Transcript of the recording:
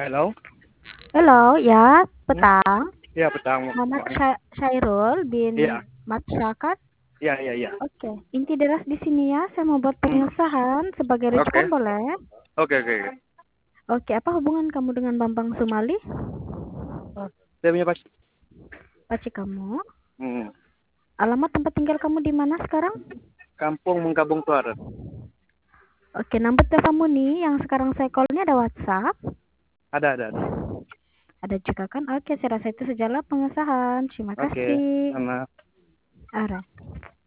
Halo? Halo, ya, Hmm? petang. Iya, petang. Muhammad Syairul bin Iya, Matsyakat. iya, iya, iya. Oke, inti deras di sini ya. Saya mau buat Hmm. pengesahan sebagai Oke, rujukan boleh? oke, oke, oke. Oke, apa hubungan kamu dengan Bambang Sumali? Saya punya pas. Paci kamu. Hmm. Alamat tempat tinggal kamu di mana sekarang? Kampung Mengkabung Tuaret. Oke, nomor teleponmu nih yang sekarang saya call ini ada WhatsApp. Ada. Ada juga kan? Oke, saya rasa itu sejalan pengesahan. Terima Oke, kasih. sama. Alright.